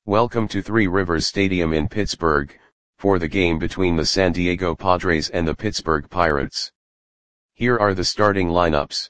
Welcome to Three Rivers Stadium in Pittsburgh, for the game between the San Diego Padres and the Pittsburgh Pirates. Here are the starting lineups.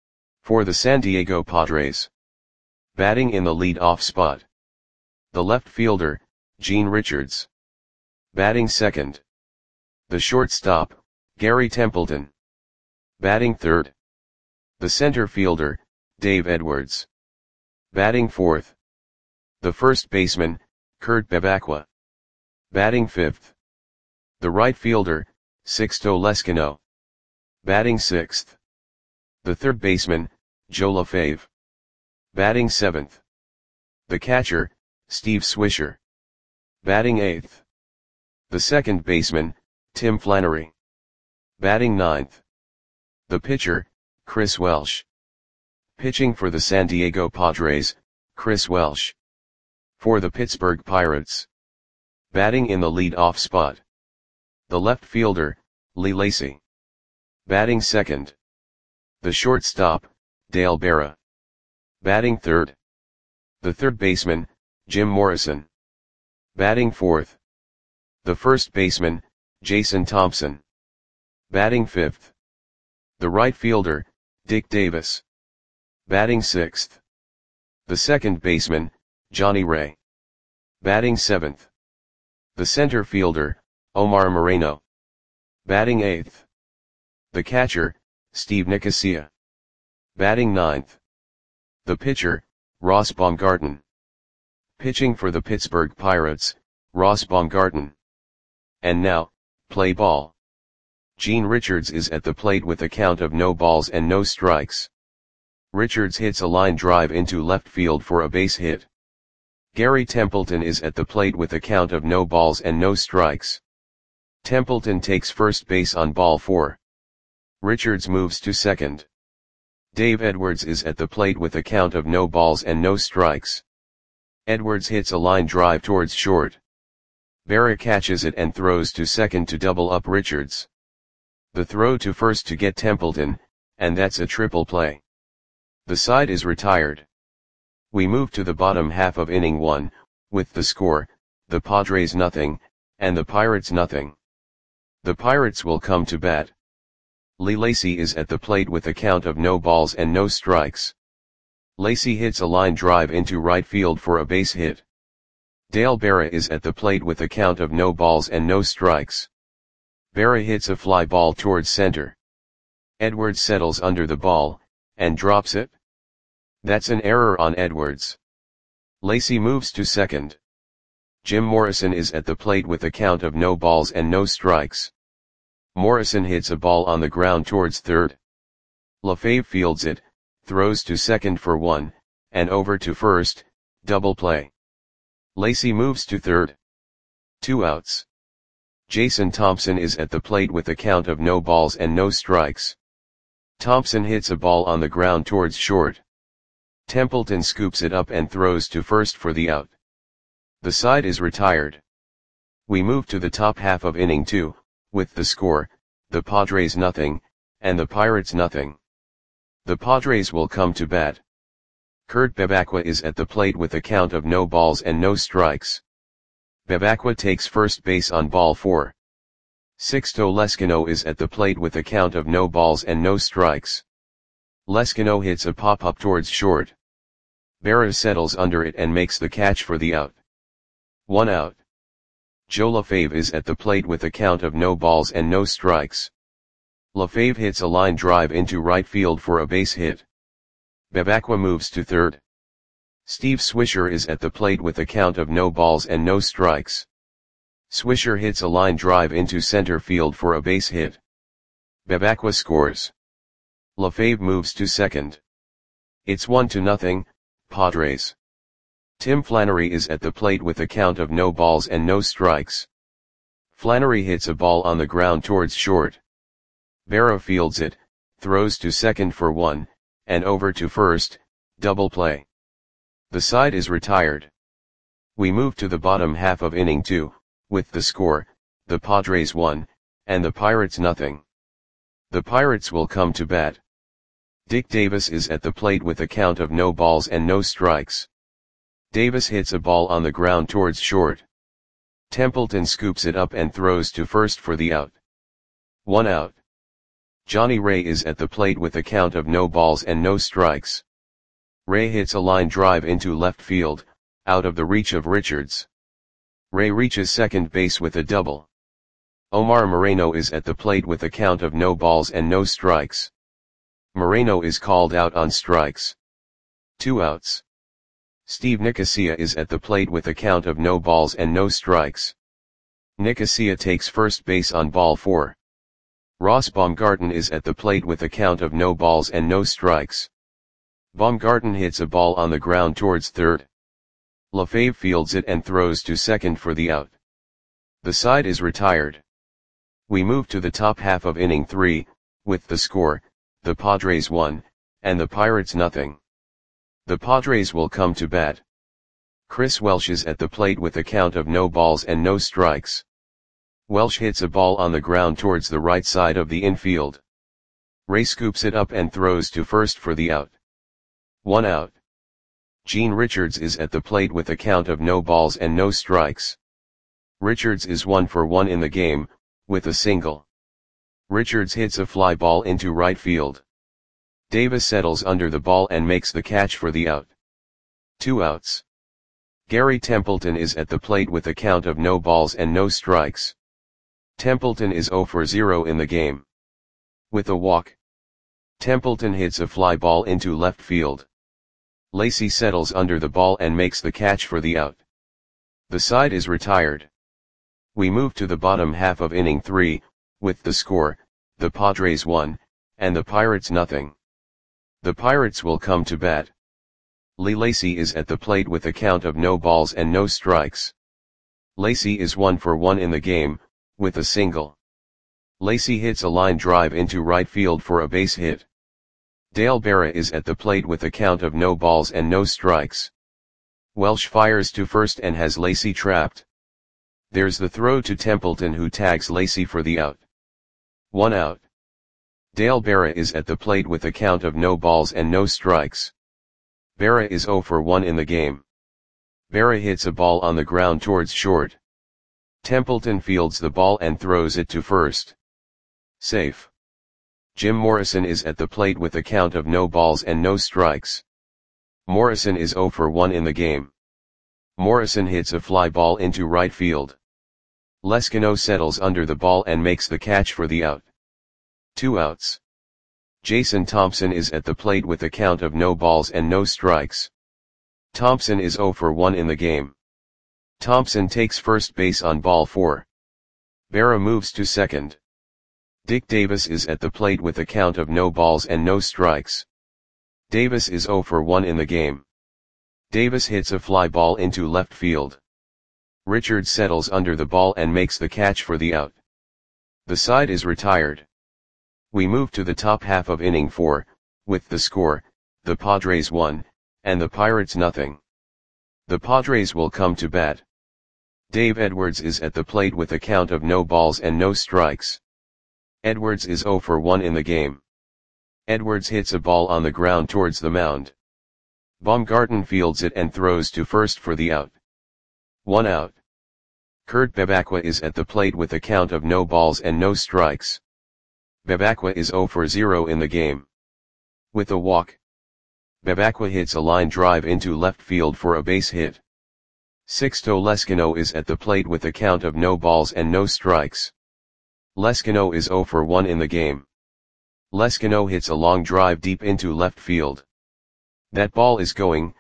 For the San Diego Padres. Batting in the lead-off spot. The left fielder, Gene Richards. Batting second. The shortstop, Gary Templeton. Batting third. The center fielder, Dave Edwards. Batting fourth. The first baseman, Kurt Bevacqua. Batting fifth. The right fielder, Sixto Lezcano. Batting sixth. The third baseman, Joe LaFave. Batting seventh. The catcher, Steve Swisher. Batting eighth. The second baseman, Tim Flannery. Batting ninth. The pitcher, Chris Welsh. Pitching for the San Diego Padres, Chris Welsh. For the Pittsburgh Pirates. Batting in the lead-off spot. The left fielder, Lee Lacy. Batting second. The shortstop, Dale Berra. Batting third. The third baseman, Jim Morrison. Batting fourth. The first baseman, Jason Thompson. Batting fifth. The right fielder, Dick Davis. Batting sixth. The second baseman, Johnny Ray. Batting seventh. The center fielder, Omar Moreno. Batting eighth. The catcher, Steve Nicosia. Batting ninth. The pitcher, Ross Baumgarten. Pitching for the Pittsburgh Pirates, Ross Baumgarten. And now, play ball. Gene Richards is at the plate with a count of no balls and no strikes. Richards hits a line drive into left field for a base hit. Gary Templeton is at the plate with a count of no balls and no strikes. Templeton takes first base on ball 4. Richards moves to second. Dave Edwards is at the plate with a count of no balls and no strikes. Edwards hits a line drive towards short. Berra catches it and throws to second to double up Richards. The throw to first to get Templeton, and that's a triple play. The side is retired. We move to the bottom half of inning 1, with the score, the Padres nothing, and the Pirates nothing. The Pirates will come to bat. Lee Lacy is at the plate with a count of no balls and no strikes. Lacy hits a line drive into right field for a base hit. Dale Berra is at the plate with a count of no balls and no strikes. Berra hits a fly ball towards center. Edwards settles under the ball, and drops it. That's an error on Edwards. Lacy moves to second. Jim Morrison is at the plate with a count of no balls and no strikes. Morrison hits a ball on the ground towards third. LaFave fields it, throws to second for 1, and over to first, double play. Lacy moves to third. 2 outs. Jason Thompson is at the plate with a count of no balls and no strikes. Thompson hits a ball on the ground towards short. Templeton scoops it up and throws to first for the out. The side is retired. We move to the top half of inning 2, with the score, the Padres nothing, and the Pirates nothing. The Padres will come to bat. Kurt Bevacqua is at the plate with a count of no balls and no strikes. Bevacqua takes first base on ball 4. Sixto Lezcano is at the plate with a count of no balls and no strikes. Lezcano hits a pop-up towards short. Berra settles under it and makes the catch for the out. 1 out. Joe LaFave is at the plate with a count of no balls and no strikes. LaFave hits a line drive into right field for a base hit. Bevacqua moves to third. Steve Swisher is at the plate with a count of no balls and no strikes. Swisher hits a line drive into center field for a base hit. Bevacqua scores. LaFave moves to second. It's 1-0, Padres. Tim Flannery is at the plate with a count of no balls and no strikes. Flannery hits a ball on the ground towards short. Berra fields it, throws to second for 1, and over to first, double play. The side is retired. We move to the bottom half of inning 2, with the score, the Padres 1, and the Pirates nothing. The Pirates will come to bat. Dick Davis is at the plate with a count of no balls and no strikes. Davis hits a ball on the ground towards short. Templeton scoops it up and throws to first for the out. 1 out. Johnny Ray is at the plate with a count of no balls and no strikes. Ray hits a line drive into left field, out of the reach of Richards. Ray reaches second base with a double. Omar Moreno is at the plate with a count of no balls and no strikes. Moreno is called out on strikes. 2 outs. Steve Nicosia is at the plate with a count of no balls and no strikes. Nicosia takes first base on ball 4. Ross Baumgarten is at the plate with a count of no balls and no strikes. Baumgarten hits a ball on the ground towards third. LaFave fields it and throws to second for the out. The side is retired. We move to the top half of inning 3, with the score, the Padres 1, and the Pirates nothing. The Padres will come to bat. Chris Welsh is at the plate with a count of no balls and no strikes. Welsh hits a ball on the ground towards the right side of the infield. Ray scoops it up and throws to first for the out. 1 out. Gene Richards is at the plate with a count of no balls and no strikes. Richards is 1 for 1 in the game, with a single. Richards hits a fly ball into right field. Davis settles under the ball and makes the catch for the out. 2 outs. Gary Templeton is at the plate with a count of no balls and no strikes. Templeton is 0 for 0 in the game. With a walk. Templeton hits a fly ball into left field. Lacy settles under the ball and makes the catch for the out. The side is retired. We move to the bottom half of inning 3, with the score, the Padres 1, and the Pirates nothing. The Pirates will come to bat. Lee Lacy is at the plate with a count of no balls and no strikes. Lacy is 1 for 1 in the game, with a single. Lacy hits a line drive into right field for a base hit. Dale Berra is at the plate with a count of no balls and no strikes. Welsh fires to first and has Lacy trapped. There's the throw to Templeton, who tags Lacy for the out. 1 out. Dale Berra is at the plate with a count of no balls and no strikes. Berra is 0 for 1 in the game. Berra hits a ball on the ground towards short. Templeton fields the ball and throws it to first. Safe. Jim Morrison is at the plate with a count of no balls and no strikes. Morrison is 0 for 1 in the game. Morrison hits a fly ball into right field. Leskino settles under the ball and makes the catch for the out. 2 outs. Jason Thompson is at the plate with a count of no balls and no strikes. Thompson is 0 for 1 in the game. Thompson takes first base on ball 4. Berra moves to second. Dick Davis is at the plate with a count of no balls and no strikes. Davis is 0 for 1 in the game. Davis hits a fly ball into left field. Richards settles under the ball and makes the catch for the out. The side is retired. We move to the top half of inning 4, with the score, the Padres 1, and the Pirates nothing. The Padres will come to bat. Dave Edwards is at the plate with a count of no balls and no strikes. Edwards is 0 for 1 in the game. Edwards hits a ball on the ground towards the mound. Baumgarten fields it and throws to first for the out. 1 out. Kurt Bebacqua is at the plate with a count of no balls and no strikes. Bebacqua is 0 for 0 in the game. With a walk. Bebacqua hits a line drive into left field for a base hit. Sixto Leskino is at the plate with a count of no balls and no strikes. Leskino is 0 for 1 in the game. Leskino hits a long drive deep into left field. That ball is gone.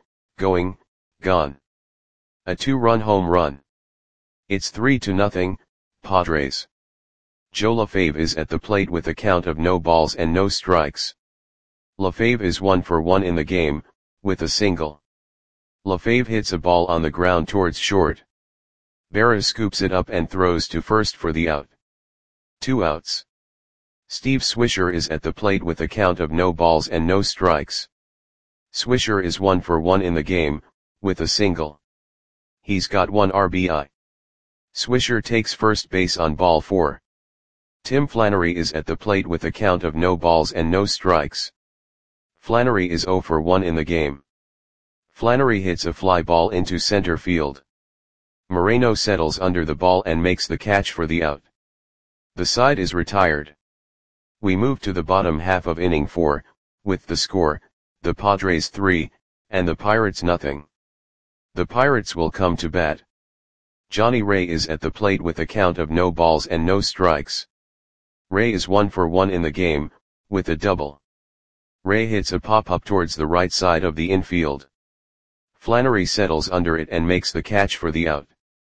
A 2-run home run. It's 3-0, Padres. Joe LaFave is at the plate with a count of no balls and no strikes. LaFave is 1 for 1 in the game, with a single. LaFave hits a ball on the ground towards short. Berra scoops it up and throws to first for the out. 2 outs. Steve Swisher is at the plate with a count of no balls and no strikes. Swisher is 1 for 1 in the game, with a single. He's got 1 RBI. Swisher takes first base on ball 4. Tim Flannery is at the plate with a count of no balls and no strikes. Flannery is 0 for 1 in the game. Flannery hits a fly ball into center field. Moreno settles under the ball and makes the catch for the out. The side is retired. We move to the bottom half of inning 4, with the score, the Padres 3, and the Pirates nothing. The Pirates will come to bat. Johnny Ray is at the plate with a count of no balls and no strikes. Ray is 1 for 1 in the game, with a double. Ray hits a pop-up towards the right side of the infield. Flannery settles under it and makes the catch for the out.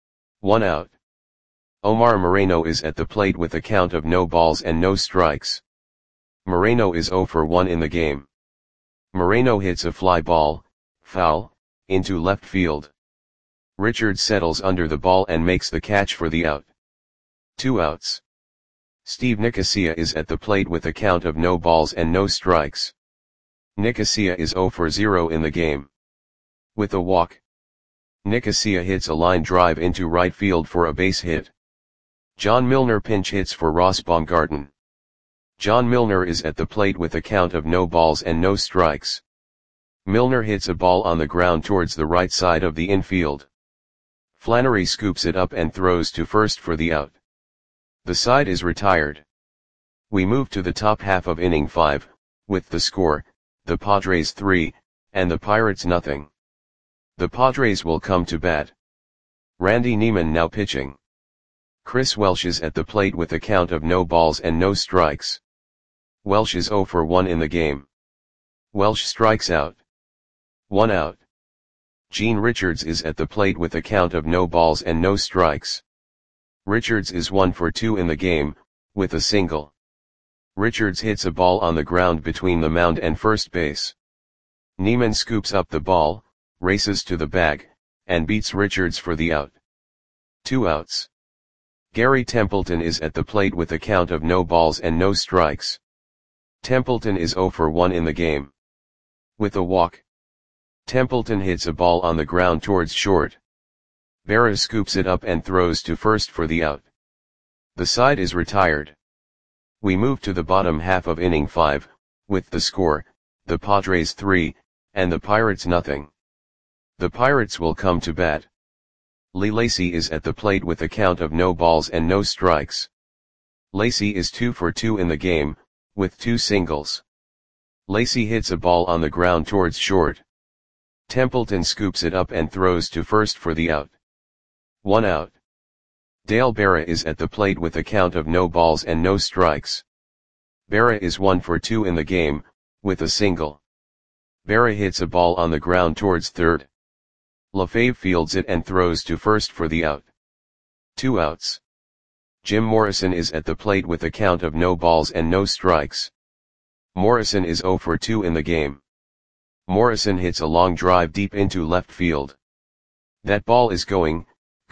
1 out. Omar Moreno is at the plate with a count of no balls and no strikes. Moreno is 0 for 1 in the game. Moreno hits a fly ball, foul, into left field. Richards settles under the ball and makes the catch for the out. 2 outs. Steve Nicosia is at the plate with a count of no balls and no strikes. Nicosia is 0 for 0 in the game. With a walk, Nicosia hits a line drive into right field for a base hit. John Milner pinch hits for Ross Baumgarten. John Milner is at the plate with a count of no balls and no strikes. Milner hits a ball on the ground towards the right side of the infield. Flannery scoops it up and throws to first for the out. The side is retired. We move to the top half of inning 5, with the score, the Padres 3, and the Pirates nothing. The Padres will come to bat. Randy Neiman now pitching. Chris Welsh is at the plate with a count of no balls and no strikes. Welsh is 0 for 1 in the game. Welsh strikes out. 1 out. Gene Richards is at the plate with a count of no balls and no strikes. Richards is 1 for 2 in the game, with a single. Richards hits a ball on the ground between the mound and first base. Neiman scoops up the ball, races to the bag, and beats Richards for the out. 2 outs. Gary Templeton is at the plate with a count of no balls and no strikes. Templeton is 0 for 1 in the game. With a walk, Templeton hits a ball on the ground towards short. Berra scoops it up and throws to first for the out. The side is retired. We move to the bottom half of inning 5, with the score, the Padres 3, and the Pirates nothing. The Pirates will come to bat. Lee Lacy is at the plate with a count of no balls and no strikes. Lacy is 2 for 2 in the game, with 2 singles. Lacy hits a ball on the ground towards short. Templeton scoops it up and throws to first for the out. 1 out. Dale Berra is at the plate with a count of no balls and no strikes. Berra is 1 for 2 in the game, with a single. Berra hits a ball on the ground towards third. LaFave fields it and throws to first for the out. 2 outs. Jim Morrison is at the plate with a count of no balls and no strikes. Morrison is 0 for 2 in the game. Morrison hits a long drive deep into left field. That ball is gone.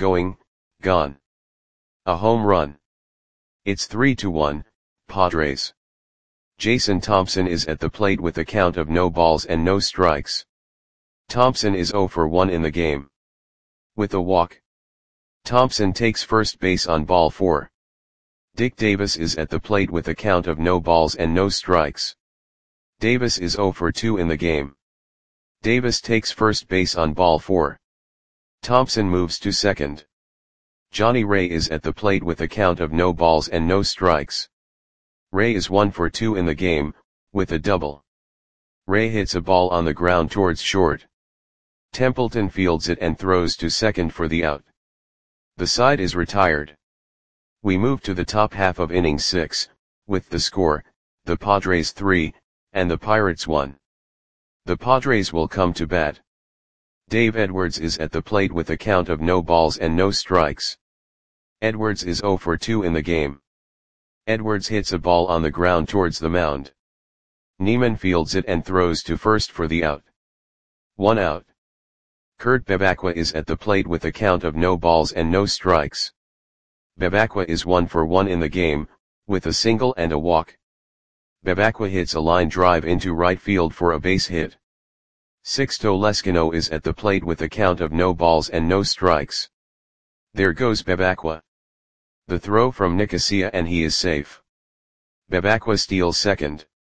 A home run. It's 3-1, Padres. Jason Thompson is at the plate with a count of no balls and no strikes. Thompson is 0 for 1 in the game. With a walk, Thompson takes first base on ball 4. Dick Davis is at the plate with a count of no balls and no strikes. Davis is 0 for 2 in the game. Davis takes first base on ball 4. Thompson moves to second. Johnny Ray is at the plate with a count of no balls and no strikes. Ray is 1 for 2 in the game, with a double. Ray hits a ball on the ground towards short. Templeton fields it and throws to second for the out. The side is retired. We move to the top half of inning 6, with the score, the Padres 3, and the Pirates 1. The Padres will come to bat. Dave Edwards is at the plate with a count of no balls and no strikes. Edwards is 0 for 2 in the game. Edwards hits a ball on the ground towards the mound. Neiman fields it and throws to first for the out. 1 out. Kurt Bevacqua is at the plate with a count of no balls and no strikes. Bevacqua is 1 for 1 in the game, with a single and a walk. Bevacqua hits a line drive into right field for a base hit. Sixto Lescano is at the plate with a count of no balls and no strikes. There goes Bevacqua. The throw from Nicosia and he is safe. Bevacqua steals second.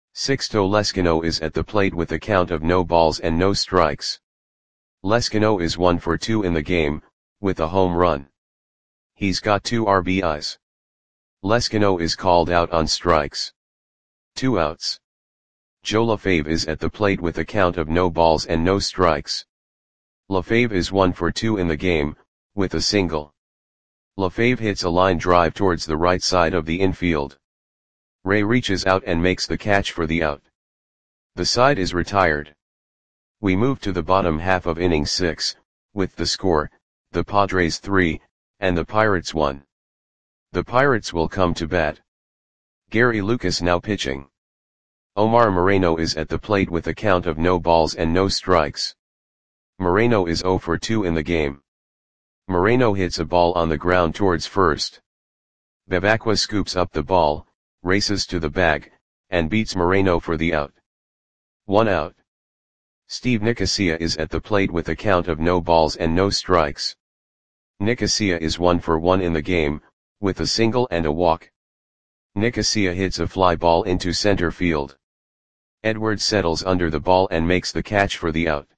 Sixto Lescano is at the plate with a count of no balls and no strikes. Lescano is 1 for 2 in the game, with a home run. He's got 2 RBIs. Lescano is called out on strikes. 2 outs. Joe LaFave is at the plate with a count of no balls and no strikes. LaFave is 1 for 2 in the game, with a single. LaFave hits a line drive towards the right side of the infield. Ray reaches out and makes the catch for the out. The side is retired. We move to the bottom half of inning 6, with the score, the Padres 3, and the Pirates 1. The Pirates will come to bat. Gary Lucas now pitching. Omar Moreno is at the plate with a count of no balls and no strikes. Moreno is 0 for 2 in the game. Moreno hits a ball on the ground towards first. Bevacqua scoops up the ball, races to the bag, and beats Moreno for the out. 1 out. Steve Nicosia is at the plate with a count of no balls and no strikes. Nicosia is 1 for 1 in the game, with a single and a walk. Nicosia hits a fly ball into center field. Edwards settles under the ball and makes the catch for the out.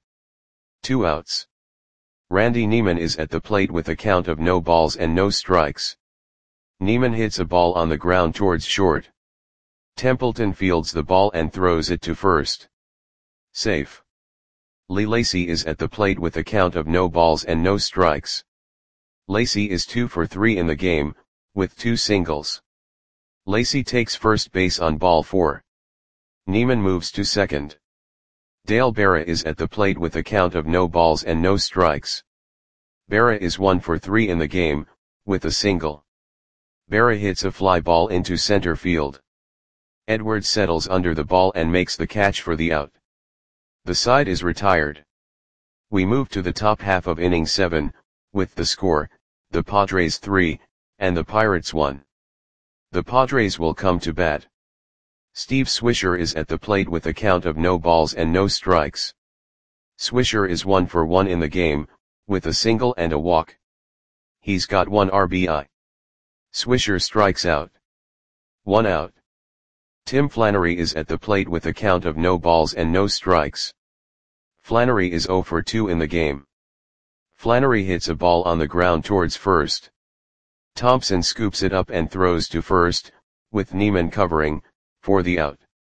2 outs. Randy Neiman is at the plate with a count of no balls and no strikes. Neiman hits a ball on the ground towards short. Templeton fields the ball and throws it to first. Safe. Lee Lacy is at the plate with a count of no balls and no strikes. Lacy is 2 for 3 in the game, with 2 singles. Lacy takes first base on ball 4. Neiman moves to second. Dale Berra is at the plate with a count of no balls and no strikes. Berra is 1 for 3 in the game, with a single. Berra hits a fly ball into center field. Edwards settles under the ball and makes the catch for the out. The side is retired. We move to the top half of inning 7, with the score, the Padres 3, and the Pirates 1. The Padres will come to bat. Steve Swisher is at the plate with a count of no balls and no strikes. Swisher is 1 for 1 in the game, with a single and a walk. He's got 1 RBI. Swisher strikes out. 1 out. Tim Flannery is at the plate with a count of no balls and no strikes. Flannery is 0 for 2 in the game. Flannery hits a ball on the ground towards first. Thompson scoops it up and throws to first, with Neiman covering, for the out.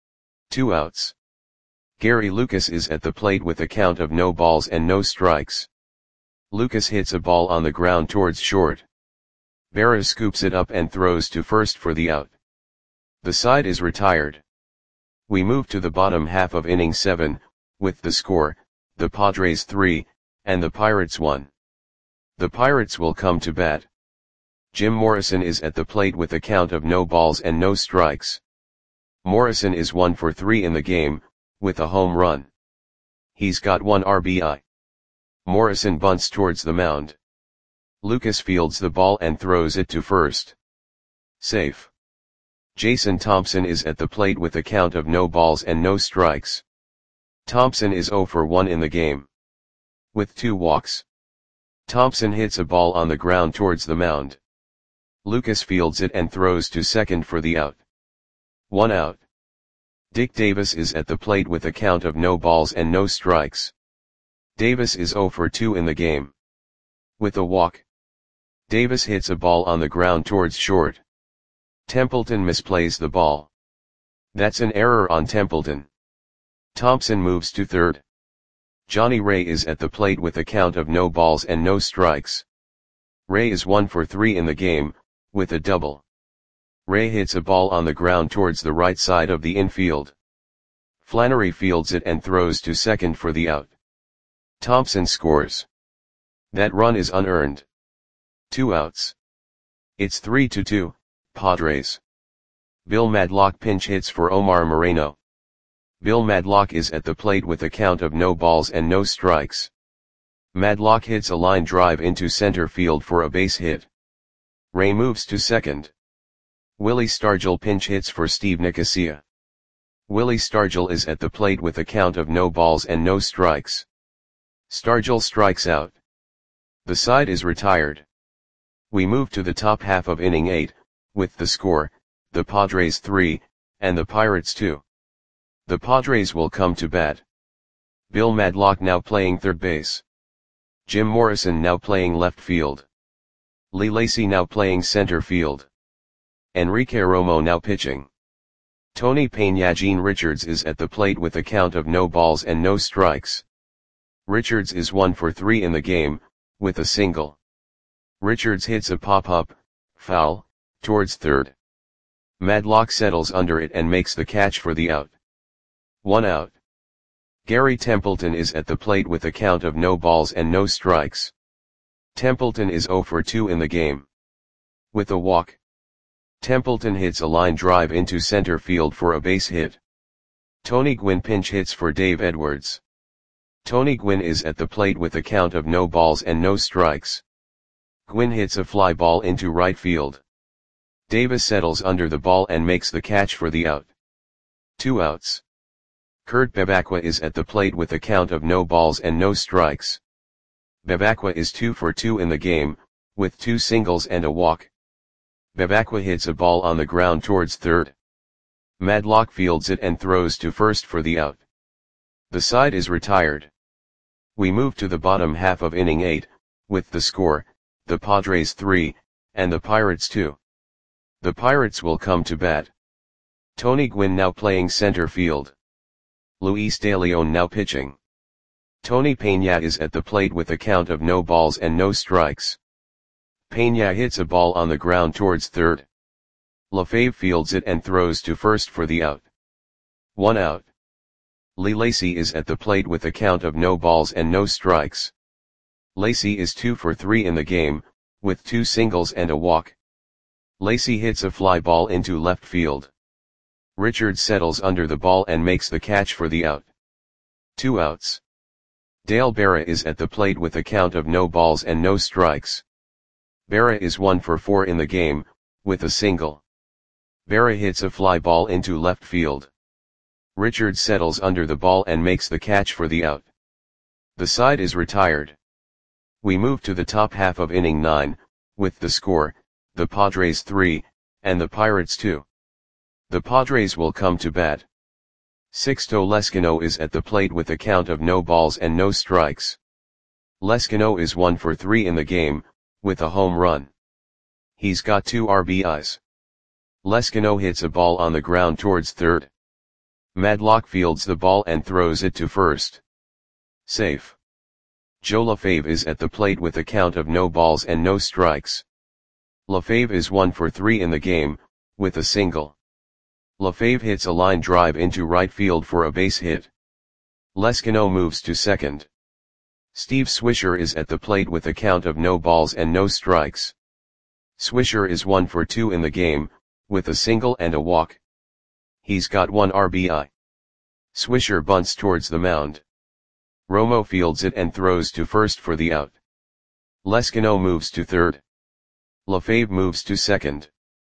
2 outs. Gary Lucas is at the plate with a count of no balls and no strikes. Lucas hits a ball on the ground towards short. Berra scoops it up and throws to first for the out. The side is retired. We move to the bottom half of inning 7, with the score, the Padres 3, and the Pirates 1. The Pirates will come to bat. Jim Morrison is at the plate with a count of no balls and no strikes. Morrison is 1 for 3 in the game, with a home run. He's got 1 RBI. Morrison bunts towards the mound. Lucas fields the ball and throws it to first. Safe. Jason Thompson is at the plate with a count of no balls and no strikes. Thompson is 0 for 1 in the game, with 2 walks. Thompson hits a ball on the ground towards the mound. Lucas fields it and throws to second for the out. 1 out. Dick Davis is at the plate with a count of no balls and no strikes. Davis is 0 for 2 in the game, with a walk. Davis hits a ball on the ground towards short. Templeton misplays the ball. That's an error on Templeton. Thompson moves to third. Johnny Ray is at the plate with a count of no balls and no strikes. Ray is 1 for 3 in the game, with a double. Ray hits a ball on the ground towards the right side of the infield. Flannery fields it and throws to second for the out. Thompson scores. That run is unearned. 2 outs. It's 3-2, Padres. Bill Madlock pinch hits for Omar Moreno. Bill Madlock is at the plate with a count of no balls and no strikes. Madlock hits a line drive into center field for a base hit. Ray moves to second. Willie Stargell pinch hits for Steve Nicosia. Willie Stargell is at the plate with a count of no balls and no strikes. Stargell strikes out. The side is retired. We move to the top half of inning 8, with the score, the Padres 3, and the Pirates 2. The Padres will come to bat. Bill Madlock now playing third base. Jim Morrison now playing left field. Lee Lacy now playing center field. Enrique Romo now pitching. Tony Peña. Gene Richards is at the plate with a count of no balls and no strikes. Richards is 1 for 3 in the game, with a single. Richards hits a pop-up, foul, towards third. Madlock settles under it and makes the catch for the out. 1 out. Gary Templeton is at the plate with a count of no balls and no strikes. Templeton is 0 for 2 in the game. With a walk. Templeton hits a line drive into center field for a base hit. Tony Gwynn pinch hits for Dave Edwards. Tony Gwynn is at the plate with a count of no balls and no strikes. Gwynn hits a fly ball into right field. Davis settles under the ball and makes the catch for the out. 2 outs. Kurt Bevacqua is at the plate with a count of no balls and no strikes. Bevacqua is 2 for 2 in the game, with 2 singles and a walk. Bevacqua hits a ball on the ground towards third. Madlock fields it and throws to first for the out. The side is retired. We move to the bottom half of inning 8, with the score, the Padres 3, and the Pirates 2. The Pirates will come to bat. Tony Gwynn now playing center field. Luis De Leon now pitching. Tony Peña is at the plate with a count of no balls and no strikes. Peña hits a ball on the ground towards third. LaFave fields it and throws to first for the out. 1 out. Lee Lacy is at the plate with a count of no balls and no strikes. Lacy is 2 for 3 in the game, with 2 singles and a walk. Lacy hits a fly ball into left field. Richards settles under the ball and makes the catch for the out. 2 outs. Dale Berra is at the plate with a count of no balls and no strikes. Berra is 1 for 4 in the game, with a single. Berra hits a fly ball into left field. Richards settles under the ball and makes the catch for the out. The side is retired. We move to the top half of inning 9, with the score, the Padres 3, and the Pirates 2. The Padres will come to bat. Sixto Lezcano is at the plate with a count of no balls and no strikes. Lezcano is 1 for 3 in the game, with a home run. He's got 2 RBIs. Lezcano hits a ball on the ground towards third. Madlock fields the ball and throws it to first. Safe. Joe LaFave is at the plate with a count of no balls and no strikes. LaFave is 1 for 3 in the game, with a single. LaFave hits a line drive into right field for a base hit. Lezcano moves to second. Steve Swisher is at the plate with a count of no balls and no strikes. Swisher is 1 for 2 in the game, with a single and a walk. He's got 1 RBI. Swisher bunts towards the mound. Romo fields it and throws to first for the out. Lezcano moves to third. LaFave moves to second.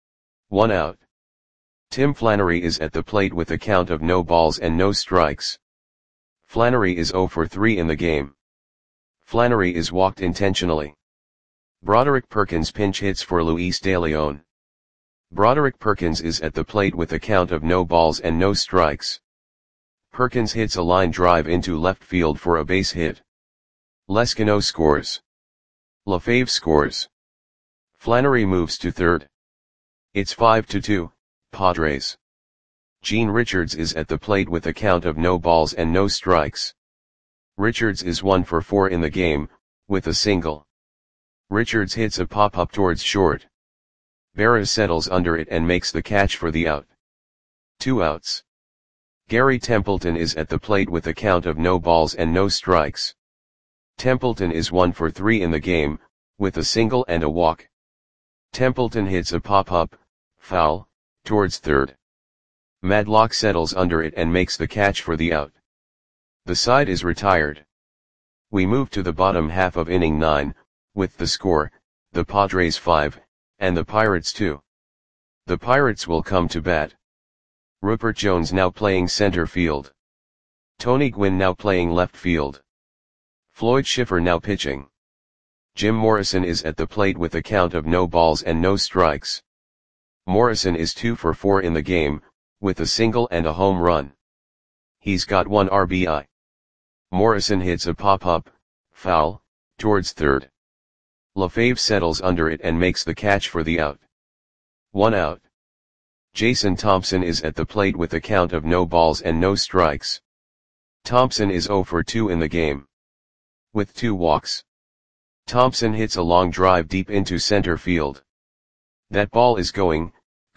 1 out. Tim Flannery is at the plate with a count of no balls and no strikes. Flannery is 0 for 3 in the game. Flannery is walked intentionally. Broderick Perkins pinch hits for Luis De Leon. Broderick Perkins is at the plate with a count of no balls and no strikes. Perkins hits a line drive into left field for a base hit. Lezcano scores. LaFave scores. Flannery moves to third. It's 5-2, Padres. Gene Richards is at the plate with a count of no balls and no strikes. Richards is 1 for 4 in the game, with a single. Richards hits a pop-up towards short. Berra settles under it and makes the catch for the out. 2 outs. Gary Templeton is at the plate with a count of no balls and no strikes. Templeton is 1 for 3 in the game, with a single and a walk. Templeton hits a pop-up, foul, towards third. Madlock settles under it and makes the catch for the out. The side is retired. We move to the bottom half of inning 9, with the score, the Padres 5, and the Pirates 2. The Pirates will come to bat. Rupert Jones now playing center field. Tony Gwynn now playing left field. Floyd Schiffer now pitching. Jim Morrison is at the plate with a count of no balls and no strikes. Morrison is 2 for 4 in the game, with a single and a home run. He's got 1 RBI. Morrison hits a pop-up, foul, towards third. LaFave settles under it and makes the catch for the out. 1 out. Jason Thompson is at the plate with a count of no balls and no strikes. Thompson is 0 for 2 in the game, with 2 walks. Thompson hits a long drive deep into center field. That ball is gone.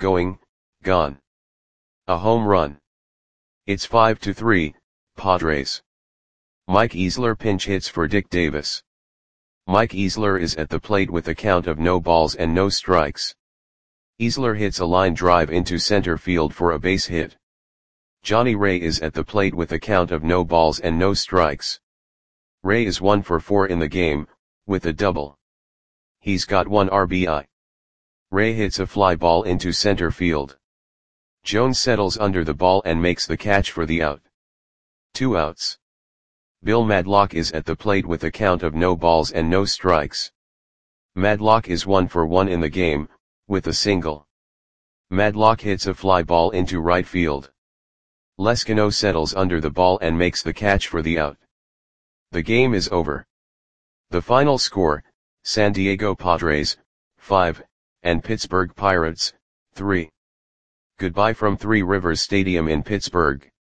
A home run. It's 5-3, Padres. Mike Easler pinch hits for Dick Davis. Mike Easler is at the plate with a count of no balls and no strikes. Easler hits a line drive into center field for a base hit. Johnny Ray is at the plate with a count of no balls and no strikes. Ray is 1 for 4 in the game, with a double. He's got 1 RBI. Ray hits a fly ball into center field. Jones settles under the ball and makes the catch for the out. 2 outs. Bill Madlock is at the plate with a count of no balls and no strikes. Madlock is 1 for 1 in the game, with a single. Madlock hits a fly ball into right field. Leskino settles under the ball and makes the catch for the out. The game is over. The final score, San Diego Padres, 5, and Pittsburgh Pirates, 3. Goodbye from Three Rivers Stadium in Pittsburgh.